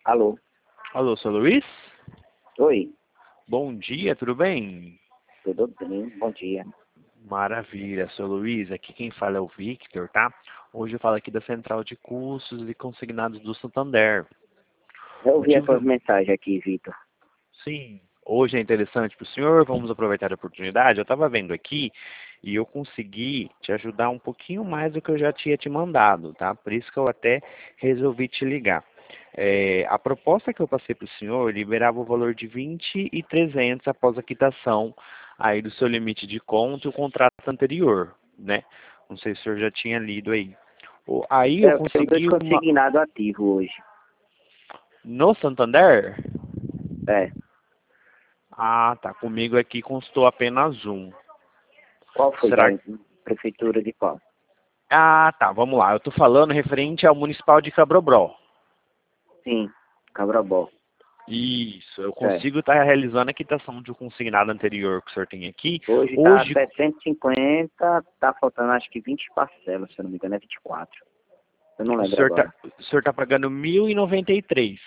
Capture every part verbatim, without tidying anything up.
Alô? Alô, seu Luiz? Oi, Bom dia, tudo bem? tudo bem? Bom dia. Maravilha, seu Luiz. Aqui quem fala é o Victor, tá? Hoje eu falo aqui da Central de Cursos e Consignados do Santander. Eu ouvi as Motivo suas do... mensagens aqui, Vitor. Sim, hoje é interessante para o senhor, vamos aproveitar a oportunidade. Eu estava vendo aqui e eu consegui te ajudar um pouquinho mais do que eu já tinha te mandado, tá? Por isso que eu até resolvi te ligar. É, a proposta que eu passei para o senhor liberava o valor de vinte e trezentos após a quitação aí do seu limite de conta e o contrato anterior, né? Não sei se o senhor já tinha lido aí. O- Aí eu É, eu tenho dois consegui uma... consignados ativos hoje. No Santander? É. Ah, tá. Comigo aqui constou apenas um. Qual foi da Será que... prefeitura de qual? Ah, tá. Vamos lá. Eu tô falando referente ao Municipal de Cabrobró. Sim, Cabrabó. Isso. Eu É. consigo estar realizando a quitação de um consignado anterior que o senhor tem aqui. Hoje tá Hoje, setecentos e cinquenta, tá faltando acho que vinte parcelas, se eu não me engano, é vinte e quatro. Eu não o lembro senhor tá, agora. o senhor tá pagando mil e noventa e três.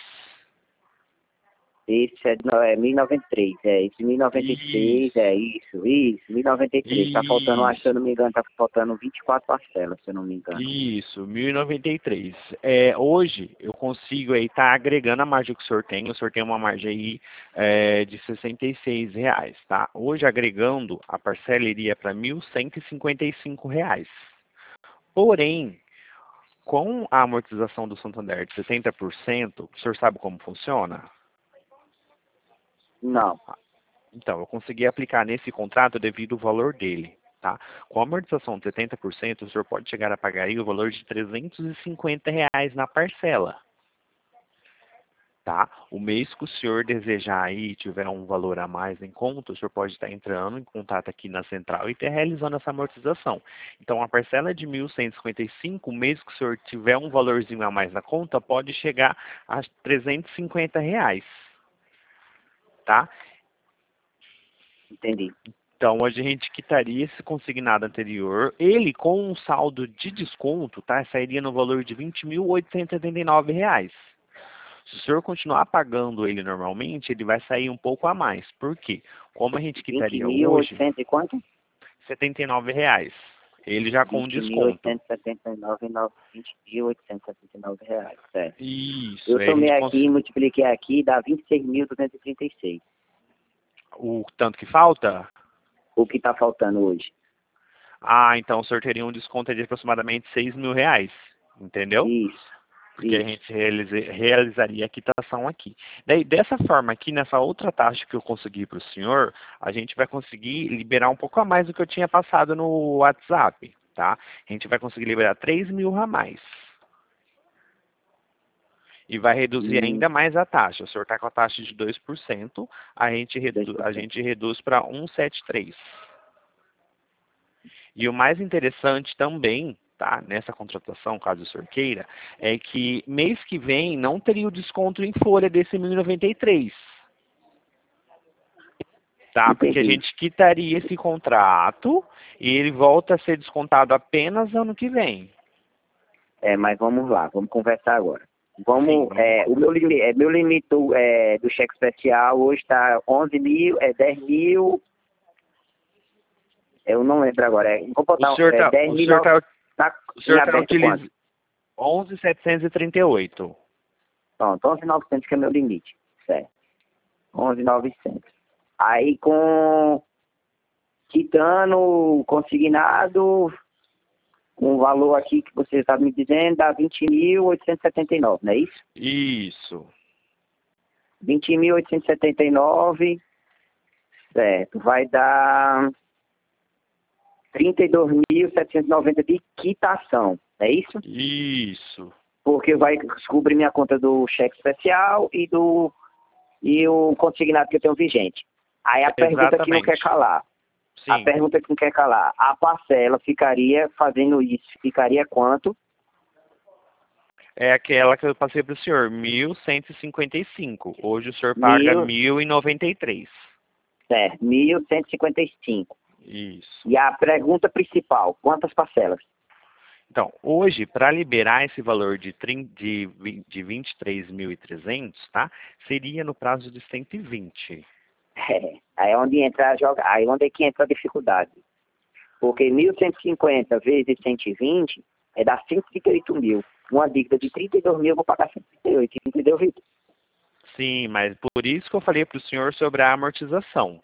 Esse é, não, é mil e noventa e três, é esse mil e noventa e três, Isso. é isso, isso, mil e noventa e três. Tá faltando, acho que se eu Isso. não me engano, tá faltando vinte e quatro parcelas, se eu não me engano. Isso, mil e noventa e três. É, hoje eu consigo aí estar agregando a margem que o senhor tem. O senhor tem uma margem aí é, de sessenta e seis reais, tá? Hoje agregando a parcela iria para mil cento e cinquenta e cinco reais. Porém, com a amortização do Santander de setenta por cento, o senhor sabe como funciona? Não, Então, eu consegui aplicar nesse contrato devido ao valor dele. Tá? Com a amortização de setenta por cento, o senhor pode chegar a pagar aí o valor de trezentos e cinquenta reais na parcela. Tá? O mês que o senhor desejar aí tiver um valor a mais em conta, o senhor pode estar entrando em contato aqui na central e ter realizando essa amortização. Então, a parcela é de mil cento e cinquenta e cinco, o mês que o senhor tiver um valorzinho a mais na conta, pode chegar a trezentos e cinquenta reais. Tá? entendi. Então, hoje a gente quitaria esse consignado anterior. Ele, com um saldo de desconto, tá, sairia no valor de vinte mil oitocentos e setenta e nove reais. Se o senhor continuar pagando ele normalmente, ele vai sair um pouco a mais. Por quê? Como a gente vinte quitaria mil hoje, oitocentos e quanto? setenta e nove reais. Ele já com vinte mil desconto. oitocentos e setenta e nove, vinte mil oitocentos e setenta e nove reais, certo. Isso, Eu aí a somei gente aqui, cons... multipliquei aqui, dá vinte e seis mil duzentos e trinta e seis. o tanto que falta. O que está faltando hoje. Ah, então o senhor teria um desconto de aproximadamente seis mil reais. Entendeu? Isso, Porque a isso. gente realize- realizaria a quitação aqui. Daí, dessa forma aqui, nessa outra taxa que eu consegui para o senhor, a gente vai conseguir liberar um pouco a mais do que eu tinha passado no WhatsApp, tá? A gente vai conseguir liberar três mil a mais. E vai reduzir Hum, ainda mais a taxa. O senhor está com a taxa de dois por cento, a gente, redu a dois por cento. gente reduz para cento e setenta e três. E o mais interessante também, tá, nessa contratação, caso o senhor queira, é que mês que vem não teria o desconto em folha desse mil e noventa e três. Tá? Porque a Entendi. gente quitaria esse contrato e ele volta a ser descontado apenas ano que vem. É, mas vamos lá, vamos conversar agora. Sim, Vamos, vamos é, lá. o meu limite, é, meu limite do, é, do cheque especial hoje está onze mil, é dez mil, eu não lembro agora, é, vou O botar senhor é, está dez o mil, senhor tá, tá o em senhor tá aberto quanto? utilizando onze mil setecentos e trinta e oito. Pronto, onze mil e novecentos que é meu limite, certo. onze mil e novecentos. Aí com quitando consignado, com o valor aqui que você está me dizendo, dá vinte mil oitocentos e setenta e nove, não é isso? Isso. vinte mil oitocentos e setenta e nove, certo, vai dar trinta e dois mil setecentos e noventa de quitação, é isso? Isso. Porque vai cobrir minha conta do cheque especial e do e o consignado que eu tenho vigente. Aí a pergunta que não quer Exatamente. calar, a Sim. pergunta que não quer calar, a parcela ficaria, fazendo isso, ficaria quanto? É aquela que eu passei para o senhor, mil cento e cinquenta e cinco. Hoje o senhor paga Mil, mil e noventa e três. certo, mil cento e cinquenta e cinco. Isso. E a pergunta principal, quantas parcelas? Então, hoje, para liberar esse valor de, trinta, de, de vinte e três mil e trezentos, tá? Seria no prazo de cento e vinte. É, aí é onde entra a joga, aí é onde é que entra a dificuldade. Porque mil cento e cinquenta vezes cento e vinte é dar cento e trinta e oito mil. Uma dívida de trinta e dois mil, eu vou pagar cento e trinta e oito, entendeu, Vitor? Sim, mas por isso que eu falei para o senhor sobre a amortização.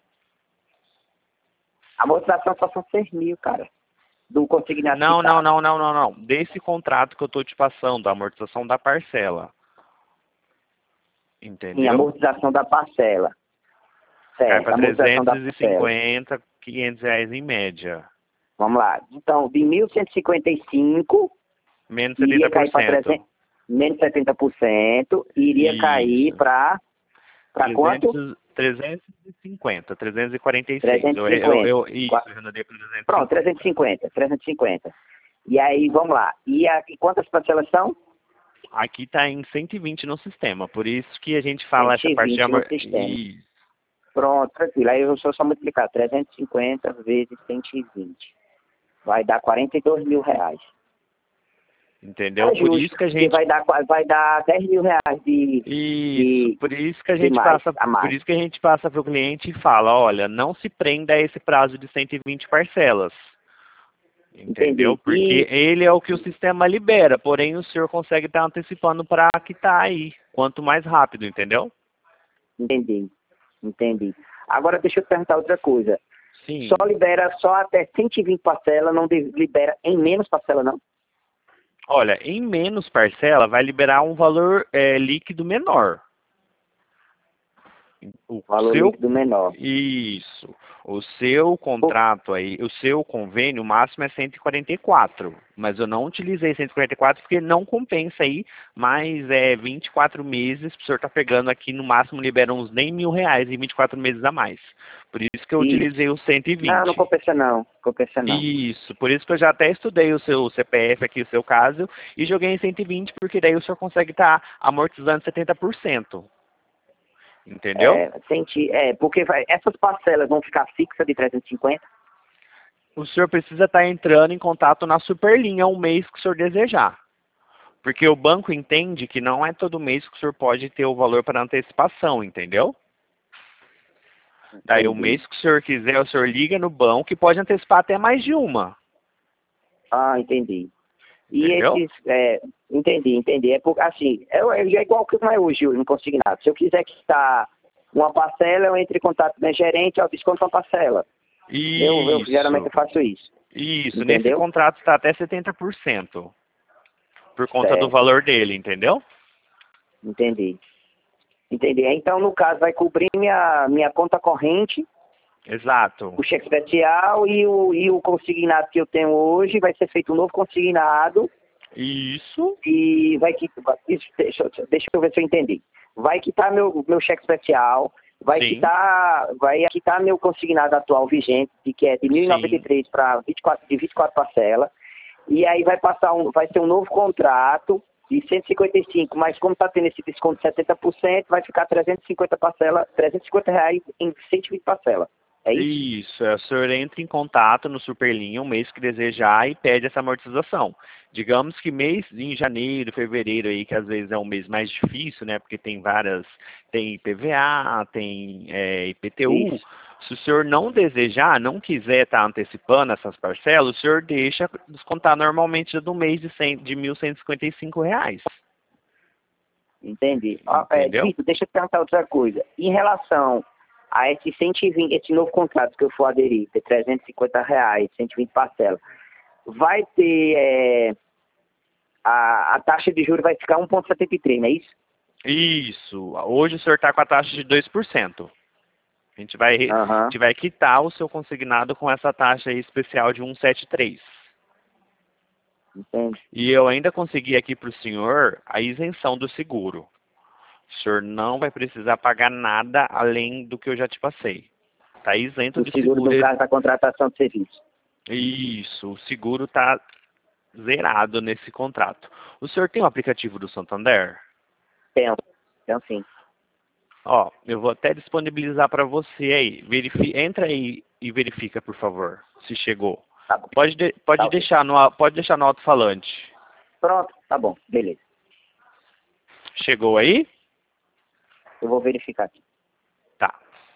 A amortização só são seis mil, cara. Do consignado Não, não, quitado. não, não, não, não. Desse contrato que eu estou te passando, a amortização da parcela. Sim, a Entendeu? amortização da parcela. Cai Certo, a para amortização da trezentos e parcela. cinquenta, quinhentos reais em média. Vamos lá. Então, de mil cento e cinquenta e cinco, Menos iria setenta por cair para cento. trezentos, menos setenta por cento, iria cair Isso. para para quanto? trezentos, trezentos e cinquenta, trezentos e quarenta e seis. Eu, eu, trezentos e cinquenta. eu, isso, eu arredondei para Pronto, trezentos e cinquenta. trezentos e cinquenta, trezentos e cinquenta. E aí, vamos lá. E, a, e quantas parcelas são? Aqui está em cento e vinte no sistema, por isso que a gente fala essa parte de cento e vinte no amor... sistema. Isso. Pronto, tranquilo. Aí eu só só multiplicar trezentos e cinquenta vezes cento e vinte. Vai dar quarenta e dois mil reais. Entendeu? É Por justo, isso que a porque gente... vai dar, vai dar dez mil reais de, Isso, de, por isso que a de gente mais, passa, a por mais. isso que a gente passa para o cliente e fala, olha, não se prenda a esse prazo de cento e vinte parcelas. Entendeu? Entendi. Porque E ele é o que o sistema libera, porém o senhor consegue estar antecipando para quitar aí, quanto mais rápido, entendeu? entendi, entendi. Agora deixa eu te perguntar outra coisa. Sim. Só libera só até cento e vinte parcelas, não de- libera em menos parcela, não? Olha, em menos parcela vai liberar um valor é, líquido menor. O Valor seu líquido menor. isso, o seu Pô, contrato aí, o seu convênio máximo é cento e quarenta e quatro, mas eu não utilizei cento e quarenta e quatro porque não compensa aí, mas é vinte e quatro meses, o senhor tá pegando aqui no máximo libera uns nem mil reais em vinte e quatro meses a mais. Por isso que eu isso. utilizei o cento e Não, não vinte. compensa não. Compensa não. Isso, por isso que eu já até estudei o seu C P F aqui, o seu caso, e joguei em cento e vinte, porque daí o senhor consegue estar amortizando setenta por cento. Entendeu? É, senti, é, porque vai, essas parcelas vão ficar fixas de trezentos e cinquenta? O senhor precisa estar entrando em contato na Superlinha um mês que o senhor desejar. Porque o banco entende que não é todo mês que o senhor pode ter o valor para antecipação, entendeu? Daí o Entendi. mês que o senhor quiser, o senhor liga no banco e pode antecipar até mais de uma. Ah, entendi. E Entendeu? esses, é, entendi, entendi. É porque, assim, é, é igual que não é hoje no consignado. Se eu quiser quitar uma parcela, eu entro em contato com o gerente, eu desconto uma parcela. Eu, eu geralmente Isso. eu faço isso. Isso. Nesse Entendeu? contrato está até setenta por cento. Por conta do Certo. valor dele, entendeu? Entendi. Entendi. Então, no caso, vai cobrir minha, minha conta corrente, Exato. o cheque especial e o, e o consignado que eu tenho hoje. Vai ser feito um novo consignado Isso. e vai quitar. Isso, deixa, eu- deixa eu ver se eu entendi. Vai quitar meu, meu cheque especial, vai Sim. quitar, vai quitar meu consignado atual vigente, de que é de mil e noventa e Sim. três para vinte e quatro, de vinte e quatro parcelas. E aí vai passar um, vai ser um novo contrato de cento e cinquenta e cinco, mas como está tendo esse desconto de setenta por cento, vai ficar trezentos e cinquenta parcelas, trezentos e cinquenta reais em cento e vinte parcelas. É isso? Isso, é, o senhor entra em contato no Superlinha um mês que desejar e pede essa amortização. Digamos que mês em janeiro, fevereiro aí, que às vezes é um mês mais difícil, né? Porque tem várias, tem I P V A, tem é, I P T U. Isso. Se o senhor não desejar, não quiser estar antecipando essas parcelas, o senhor deixa descontar normalmente do mês de, cem, de mil cento e cinquenta e cinco reais. Entendi. Ó, é, Entendeu? Vitor, deixa eu te perguntar outra coisa. Em relação a esse cento e vinte, esse novo contrato que eu for aderir, de trezentos e cinquenta reais, cento e vinte parcelas, vai ter é, a, a taxa de juros vai ficar um vírgula setenta e três, não é isso? Isso. Hoje o senhor está com a taxa de dois por cento. A gente vai, a Aham, gente vai quitar o seu consignado com essa taxa aí especial de cento e setenta e três. entendi. E eu ainda consegui aqui para o senhor a isenção do seguro. O senhor não vai precisar pagar nada além do que eu já te passei. Está isento O de seguro, seguro. no caso da contratação de serviço. Isso, o seguro está zerado nesse contrato. O senhor tem o aplicativo do Santander? Tem, tem sim. Ó, eu vou até disponibilizar para você aí. Verifi... Entra aí e verifica, por favor, se chegou. Tá bom. Pode, de, pode, Tá, deixar no, a- pode deixar no alto-falante. pronto, tá bom, beleza. Chegou aí? Eu vou verificar aqui. Tá.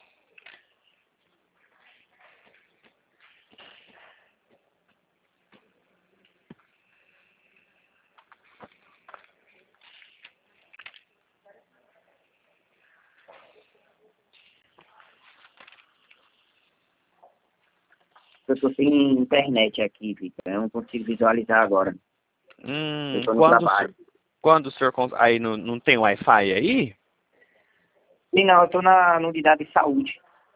Eu tô sem internet aqui, Vitor. Eu não consigo visualizar agora. Hum, Eu tô no quando, o trabalho. senhor- quando o senhor... cons- Aí não, não tem Wi-Fi aí? Sim, não, eu tô na, na unidade de saúde.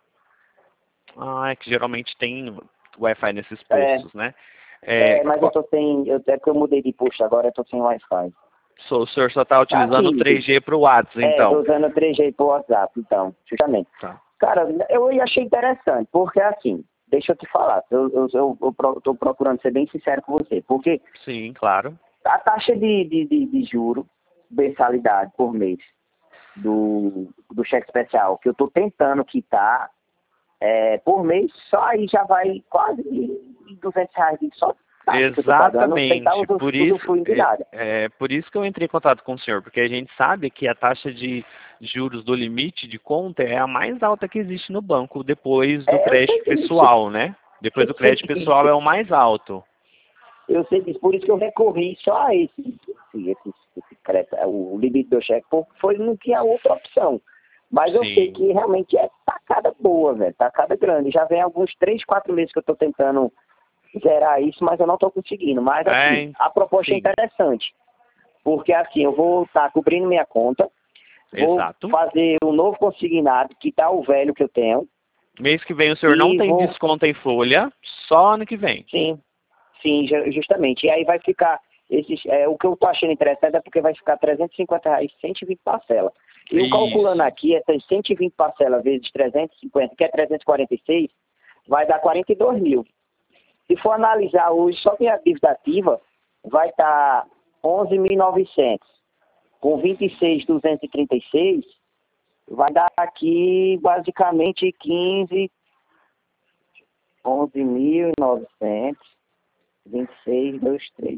Ah, é que geralmente tem Wi-Fi nesses É, postos, né? é, É, mas eu tô sem. Eu, é que eu mudei de posto agora, eu tô sem Wi-Fi. so- o senhor só está utilizando o Aqui, três G para o WhatsApp, é, tô então. usando o três G pro WhatsApp, então, justamente. Tá. Cara, eu achei interessante, porque assim, deixa eu te falar, eu, eu, eu, eu pro- tô procurando ser bem sincero com você, porque Sim, claro. a taxa de, de, de, de juro, mensalidade por mês do, do cheque especial, que eu tô tentando quitar, é, por mês, só aí já vai quase duzentos reais de só taxa que eu tô pagando, sem estar Exatamente. Por isso, usufruindo de nada. é, é por isso que eu entrei em contato com o senhor, porque a gente sabe que a taxa de juros do limite de conta é a mais alta que existe no banco, depois do É, eu sei crédito disso, pessoal, né? Depois eu do sei crédito pessoal disso. é o mais alto. Eu sei disso, por isso que eu recorri só a esse, esse, esse, esse crédito, o limite do cheque, porque foi, não tinha outra opção. Mas eu sei Sim. que realmente é tacada boa, velho, tacada grande. Já vem alguns três, quatro meses que eu tô tentando zerar isso, mas eu não tô conseguindo. Mas assim, É, a proposta é sim. interessante, porque assim, eu vou estar cobrindo minha conta, vou Exato. fazer um novo consignado, quitar o velho que eu tenho, Mês que vem o senhor não e tem vou, desconto em folha, só ano que vem. sim, sim, ju- justamente. E aí vai ficar, esses, é, o que eu tô achando interessante é porque vai ficar trezentos e cinquenta reais, cento e vinte parcelas. E eu calculando Isso. aqui, essas cento e vinte parcelas vezes trezentos e cinquenta, que é trezentos e quarenta e seis, vai dar quarenta e dois mil. Se for analisar hoje, só minha dívida ativa vai estar onze mil e novecentos. Com vinte e seis mil duzentos e trinta e seis, vai dar aqui basicamente quinze, onze mil e novecentos, vinte e seis, vinte e três.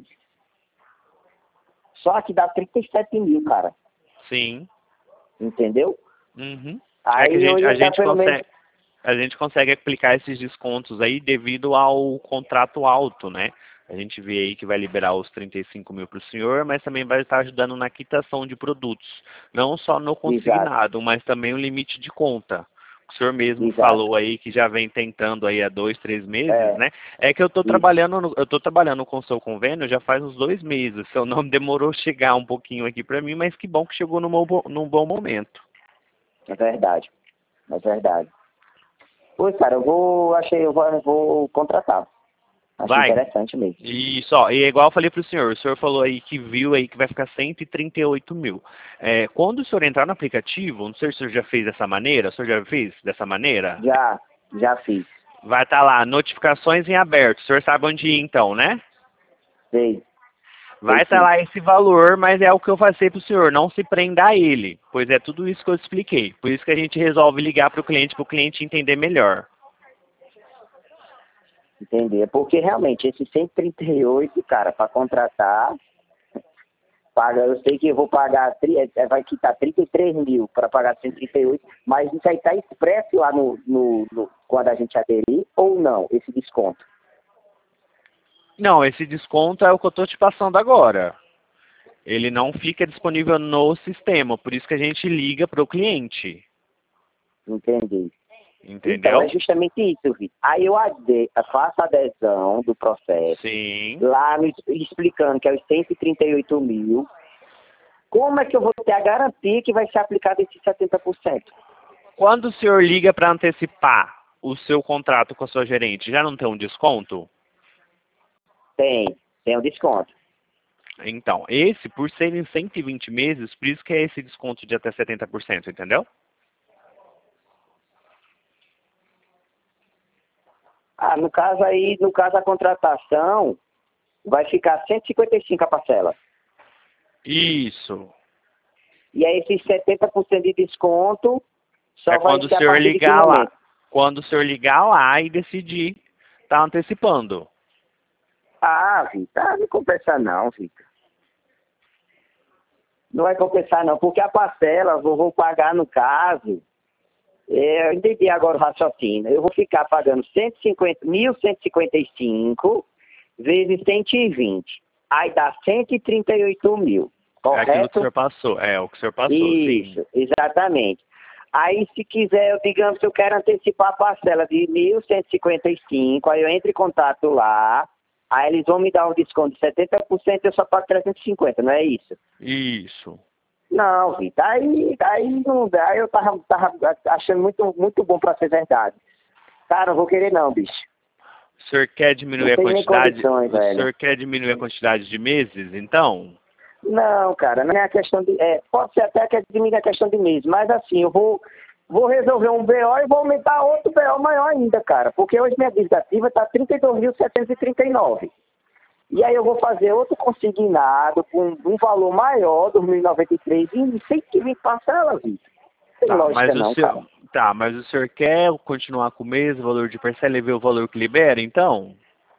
Só que dá trinta e sete mil, cara. Sim. Entendeu? Uhum. É que a Aí eu gente, a ia dar gente pelo menos. consegue, a gente consegue aplicar esses descontos aí devido ao contrato alto, né? A gente vê aí que vai liberar os trinta e cinco mil para o senhor, mas também vai estar ajudando na quitação de produtos. Não só no Exato, consignado, mas também o limite de conta. O senhor mesmo exato. falou aí que já vem tentando aí há dois, três meses, É, né? É que eu estou isso. trabalhando, no- eu tô trabalhando com o seu convênio já faz uns dois meses. Seu nome demorou chegar um pouquinho aqui para mim, mas que bom que chegou num bom, num bom momento. É verdade. É verdade. Pois, cara, eu vou. Achei, eu vou, eu vou contratar. Achei Vai. interessante mesmo. Isso, ó, e é igual eu falei para o senhor, o senhor falou aí que viu aí que vai ficar cento e trinta e oito mil. É, quando o senhor entrar no aplicativo, não sei se o senhor já fez dessa maneira, o senhor já fez dessa maneira? Já, já fiz. Vai estar lá, notificações em aberto, o senhor sabe onde ir então, né? Sei, Vai sei estar sim. lá esse valor, mas é o que eu passei para o senhor, não se prenda a ele, pois é tudo isso que eu expliquei. Por isso que a gente resolve ligar para o cliente, para o cliente entender melhor. Entender. Porque realmente, esse cento e trinta e oito, cara, para contratar, paga, eu sei que eu vou pagar, tri- é, vai quitar trinta e três mil para pagar cento e trinta e oito, mas isso aí está expresso lá no, no, no, quando a gente aderir, ou não, esse desconto? Não, esse desconto é o que eu estou te passando agora. Ele não fica disponível no sistema, por isso que a gente liga para o cliente. Entendi. Então, é Entendeu? justamente isso, Vitor. Aí eu ade, faço a adesão do processo, Sim. lá me explicando que é os cento e trinta e oito mil. Como é que eu vou ter a garantia que vai ser aplicado esse setenta por cento? Quando o senhor liga para antecipar o seu contrato com a sua gerente, já não tem um desconto? Tem, tem um desconto. Então, esse, por serem cento e vinte meses, por isso que é esse desconto de até setenta por cento, entendeu? Ah, no caso aí, no caso a contratação, vai ficar cento e cinquenta e cinco a parcela. Isso. E aí esses setenta por cento de desconto É só vai quando o ser a senhor partir de que ligar lá. momento? Quando o senhor ligar lá e decidir tá antecipando. Ah, Vitor, ah, não compensa não, Vitor. Não vai compensar não, porque a parcela eu vou pagar no caso, é, eu entendi agora o raciocínio, eu vou ficar pagando cento e cinquenta, mil cento e cinquenta e cinco vezes cento e vinte, aí dá cento e trinta e oito mil, É aquilo que o correto? senhor passou. É, o que o senhor passou, sim. Isso, exatamente. Aí, se quiser, eu, digamos que eu quero antecipar a parcela de mil cento e cinquenta e cinco, aí eu entro em contato lá, aí eles vão me dar um desconto de setenta por cento e eu só pago trezentos e cinquenta, não é isso? Isso. Não, Vitor, aí, aí não dá, aí eu tava, tava achando muito, muito bom pra ser verdade. Cara, não vou querer não, bicho. O senhor quer Não diminuir a tem nem quantidade? condições, O velho. senhor quer diminuir a quantidade de meses, então? Não, cara, não é a questão de. É, pode ser até que diminui a questão de mês, mas assim, eu vou, vou resolver um B O e vou aumentar outro B O maior ainda, cara. Porque hoje minha dívida ativa está trinta e dois mil setecentos e trinta e nove. E aí eu vou fazer outro consignado com um valor maior, dois mil e noventa e três, e cento e vinte parcelas, Vitor. Não tem Tá, lógica mas o não, cara. senhor, tá, mas o senhor quer continuar com o mesmo valor de parcela e ver o valor que libera, então?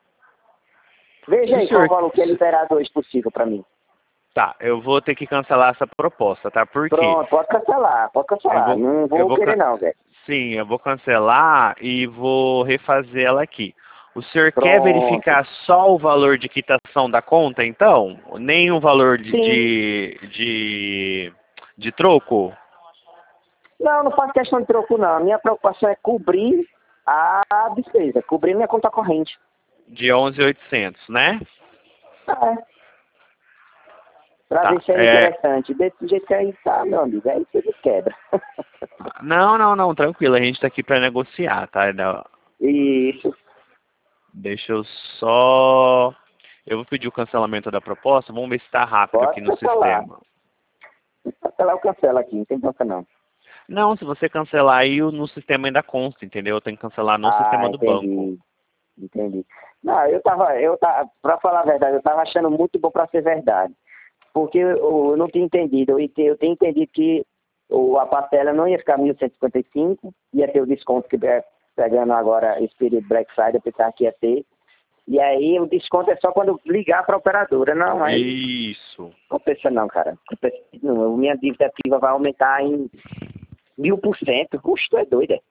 Se Veja o aí qual o senhor, valor que é se- liberado hoje possível para mim. tá, eu vou ter que cancelar essa proposta, tá? Por quê? Pronto, pode cancelar, pode Eu cancelar. vou, Não eu vou vou, querer can- não, velho. sim, eu vou cancelar e vou refazer ela aqui. O senhor quer Pronto. verificar só o valor de quitação da conta, então? Nem o valor de, Sim. de, de, de troco? Não, não faço questão de troco, não. A minha preocupação é cobrir a despesa, cobrir minha conta corrente. De onze mil e oitocentos, né? É, pra Tá. ver se é É, interessante. Desse jeito que aí tá, meu amigo, aí você me quebra. não, não, não, tranquilo, a gente tá aqui para negociar, tá? Não, Isso. deixa eu só... Eu vou pedir o cancelamento da proposta, vamos ver se está rápido aqui Pode no cancelar. sistema. Cancelar eu cancelo aqui, não tem bronca não. Não, se você cancelar aí, o- no sistema ainda consta, entendeu? Eu tenho que cancelar no Ah, sistema do banco. entendi. Entendi. Não, eu tava, eu tava, pra falar a verdade, eu tava achando muito bom pra ser verdade. Porque eu, eu não tinha entendido, eu, ente- eu tinha entendido que o, a parcela não ia ficar mil cento e cinquenta e cinco, ia ter o desconto que é, pegando agora esse período Black Friday, eu pensava que ia ter. E aí o desconto é só quando ligar para a operadora. Não, aí Isso. compensa não, cara. Compensa não. Minha dívida ativa vai aumentar em mil por cento. Custo é doido. É?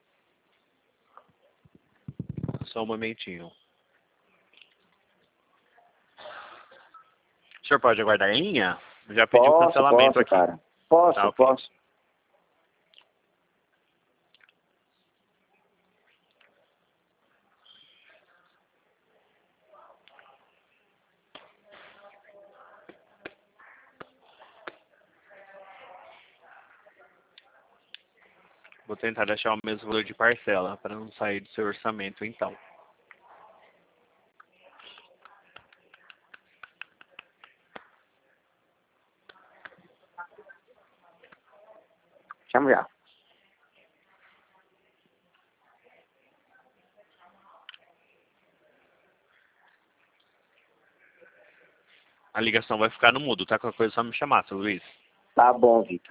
Só um momentinho. O senhor pode aguardar em linha? Já pedi o Posso, cancelamento posso, aqui. cara. Tá, Posso, ok. posso. Vou tentar deixar o mesmo valor de parcela, para não sair do seu orçamento, então. Chamo já. A ligação vai ficar no mudo, tá? Qualquer coisa é só me chamar, seu Luiz. Tá bom, Vitor.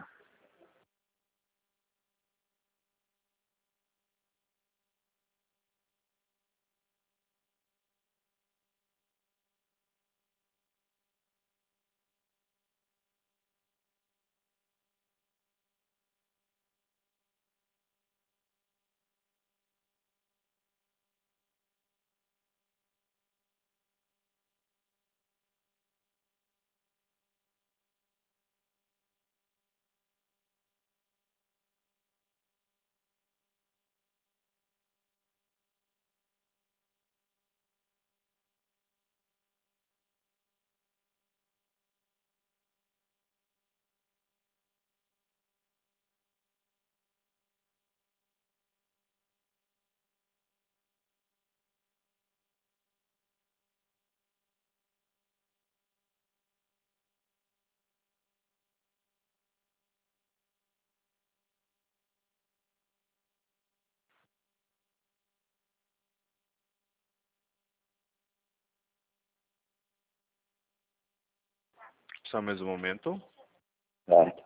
Só mais um momento. Certo.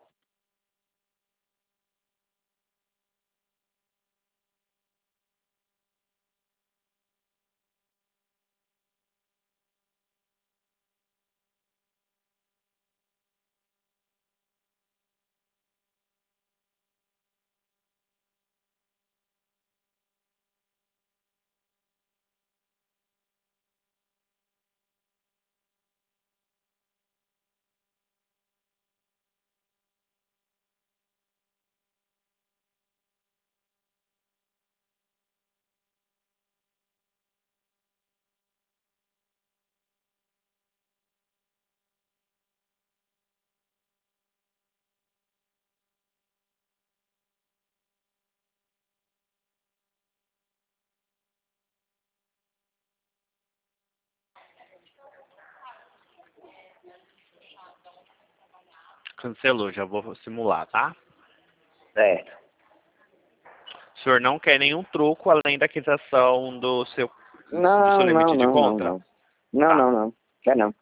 Cancelou, já vou simular, tá? Certo. O senhor não quer nenhum troco além da quitação do seu, do seu Não, limite não, de não, não, conta? não. Não, Tá. não, não. Quer não.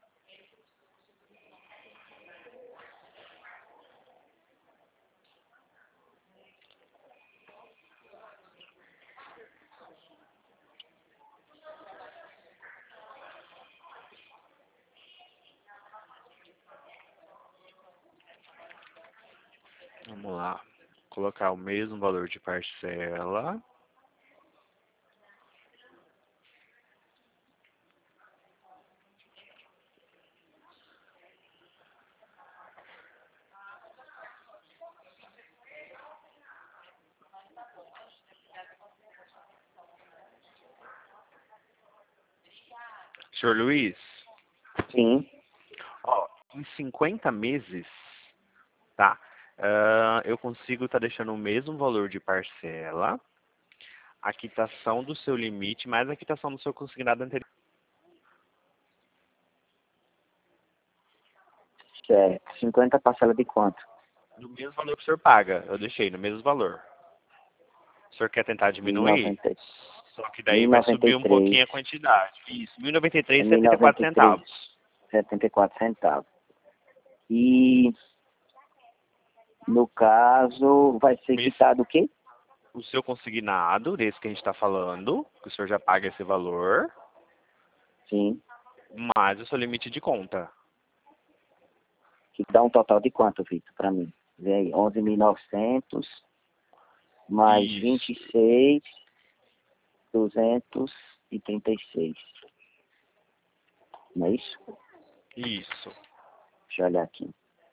Vamos lá. Colocar o mesmo valor de parcela. Senhor Luiz, Sim. ó, em cinquenta meses, tá? ah, eu consigo estar deixando o mesmo valor de parcela, a quitação do seu limite, mais a quitação do seu consignado anterior. Certo. cinquenta parcela de quanto? No mesmo valor que o senhor paga, eu deixei no mesmo valor. O senhor quer tentar diminuir? Só que daí vai subir um pouquinho a quantidade. Isso, mil e noventa e três e setenta e quatro centavos. setenta e quatro centavos. E, no caso, vai ser Esse- quitado o quê? O seu consignado, desse que a gente está falando, que o senhor já paga esse valor, Sim. mais o seu limite de conta. Que dá um total de quanto, Vitor, para mim? Vê aí, onze mil e novecentos mais Isso. vinte e seis, duzentos e trinta e seis. Não é isso? Isso. Deixa eu olhar aqui.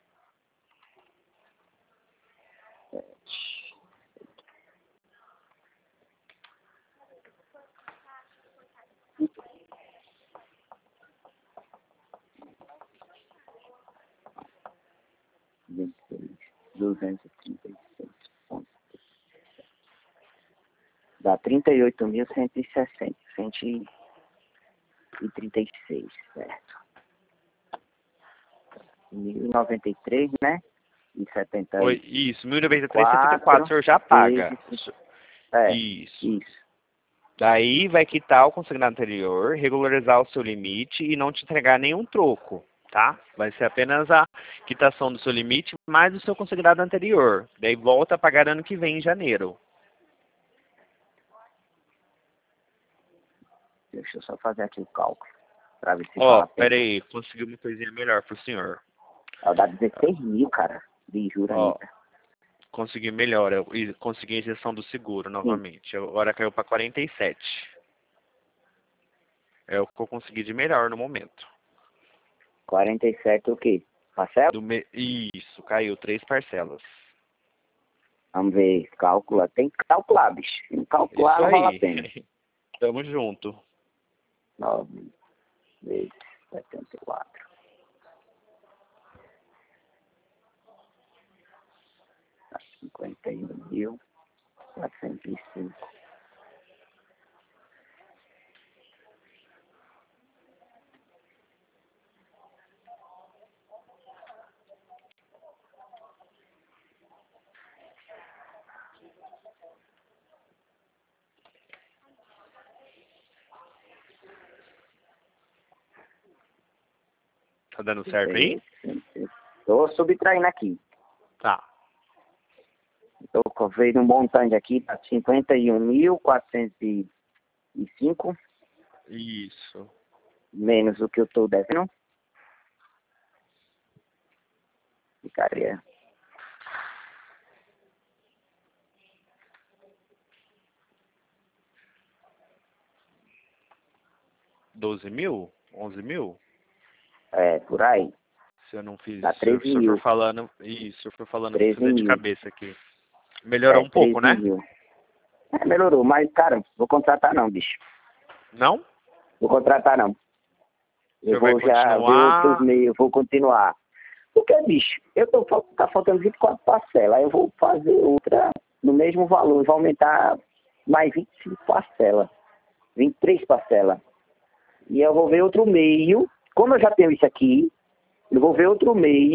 vinte e seis, duzentos e trinta e seis pontos. Dá trinta e oito mil cento e sessenta, cento e trinta e seis, certo? mil e noventa e três, né? E setenta Oi, e isso, mil e noventa e três e setenta e quatro o senhor já paga. vezes, é, Isso. isso. Daí vai quitar o consignado anterior, regularizar o seu limite e não te entregar nenhum troco, tá? Vai ser apenas a quitação do seu limite mais o seu consignado anterior. Daí volta a pagar ano que vem, em janeiro. Deixa eu só fazer aqui o cálculo, para ver se Ó, vale a pena. pera aí, consegui uma coisinha melhor pro senhor. Ela dá dezesseis mil, cara, de juros Ó, ainda. consegui melhor, eu e consegui a injeção do seguro novamente. Agora caiu para quarenta e sete. É o que eu consegui de melhor no momento. quarenta e sete o quê? Parcela? Do me... Isso, caiu três parcelas. Vamos ver, calcula. Tem que calcular, bicho. Tem que calcular, Isso não vale a aí. pena. Tamo junto. nove vezes setenta e quatro. Dá cinquenta e um mil quatrocentos e cinco. Tá dando certo aí? Estou subtraindo aqui. Tá. Estou vendo um montante aqui, tá cinquenta e um mil quatrocentos e cinco, Isso. menos o que eu estou devendo. Ficaria doze mil? onze mil? é, por aí. Se eu não fiz, Dá se eu, treze se eu mil. for falando, isso, se eu for falando, vou treze fazer de mil. cabeça aqui. Melhorou É, um pouco, né? treze mil. É, melhorou, mas, cara, vou contratar não, bicho. Não? Vou contratar não. O Eu senhor vai vou já ver continuar? outros meios, eu vou continuar. Porque, bicho, eu tô, tá faltando vinte e quatro parcelas, aí eu vou fazer outra no mesmo valor, vai aumentar mais vinte e cinco parcelas, vinte e três parcelas. E eu vou ver outro meio, como eu já tenho isso aqui, eu vou ver outro meio,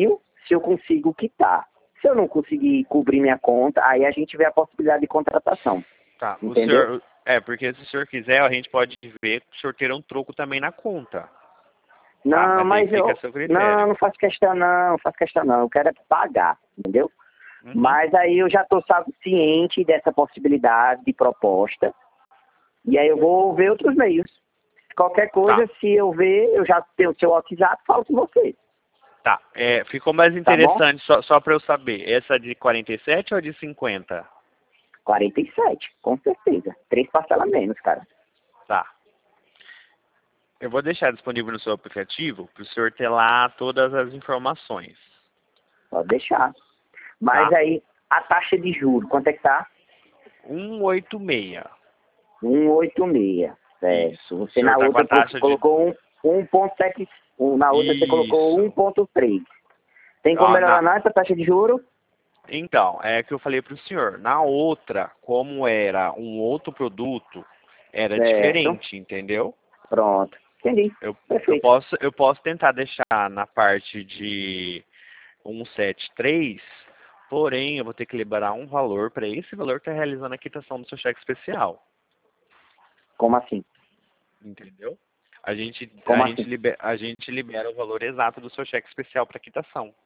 se eu consigo quitar. Se eu não conseguir cobrir minha conta, aí a gente vê a possibilidade de contratação. Tá, o Entendeu? senhor... É, porque se o senhor quiser, a gente pode ver que o senhor terá um troco também na conta. Tá? Não, Mas aí mas fica eu... a seu critério. Não, não faço questão não, não faço questão não. Eu quero é pagar, entendeu? Uhum. Mas aí eu já estou ciente dessa possibilidade de proposta. E aí eu vou ver outros meios. Qualquer coisa, Tá. se eu ver, eu já tenho o seu WhatsApp, falo com você. Tá, é, ficou mais Tá bom? interessante, só, só para eu saber, essa de quarenta e sete ou de cinquenta? quarenta e sete, com certeza. Três parcelas menos, cara. Tá. Eu vou deixar disponível no seu aplicativo para o senhor ter lá todas as informações. Pode deixar. Mas Tá? aí, a taxa de juros, quanto é que tá? cento e oitenta e seis. cento e oitenta e seis. Certo. Isso. Você O na senhor tá com a outra taxa de... colocou um, um vírgula sete. Um, na outra você colocou Isso. um vírgula três. Tem como Ah, melhorar na... mais essa taxa de juros? Então, é que eu falei para o senhor. Na outra, como era um outro produto, era Certo. diferente, entendeu? Pronto. Entendi. Eu, eu, Perfeito. posso, eu posso tentar deixar na parte de cento e setenta e três, porém eu vou ter que liberar um valor para esse valor que está realizando a quitação do seu cheque especial. Como assim? Entendeu? A gente, Como a assim? gente, libera, a gente libera o valor exato do seu cheque especial para quitação.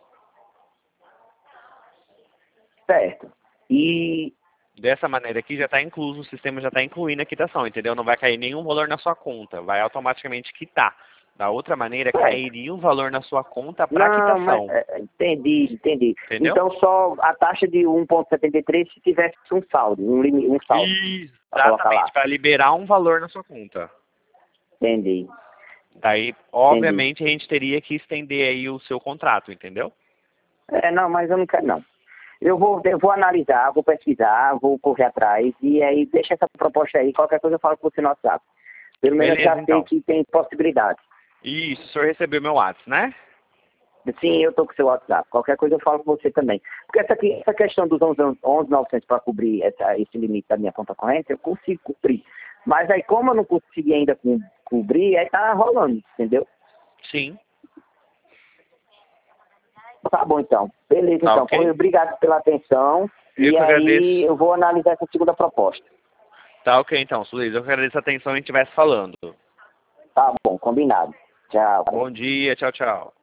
Certo. E... Dessa maneira aqui já está incluso, o sistema já está incluindo a quitação, entendeu? Não vai cair nenhum valor na sua conta, vai automaticamente quitar. Da outra maneira, Certo. cairia um valor na sua conta para Não, mas... quitação. é, entendi, entendi. Entendeu? Então só a taxa de um vírgula setenta e três se tivesse um saldo, um, limi- um saldo. Pra colocar lá. Exatamente, para liberar um valor na sua conta. Entendi. Daí, obviamente, a gente teria que estender aí o seu contrato, entendeu? É, não, mas eu não quero não. Eu vou, eu vou analisar, vou pesquisar, vou correr atrás e aí deixa essa proposta aí, qualquer coisa eu falo com você no WhatsApp. Pelo menos Beleza, já sei então. que tem possibilidade. Isso, o senhor recebeu meu WhatsApp, né? Sim, eu tô com o seu WhatsApp. Qualquer coisa eu falo com você também. Porque essa, aqui, essa questão dos onze mil e novecentos para cobrir essa, esse limite da minha conta corrente, eu consigo cobrir. Mas aí como eu não consegui ainda co cobrir, aí tá rolando, entendeu? Sim. Tá bom então. Beleza Tá então. ok? Obrigado pela atenção. Eu E que aí agradeço. eu vou analisar essa segunda proposta. Tá ok, então, Sulis. Eu que agradeço a atenção e a gente estivesse falando. Tá bom, combinado. Tchau. Bom dia, tchau, tchau.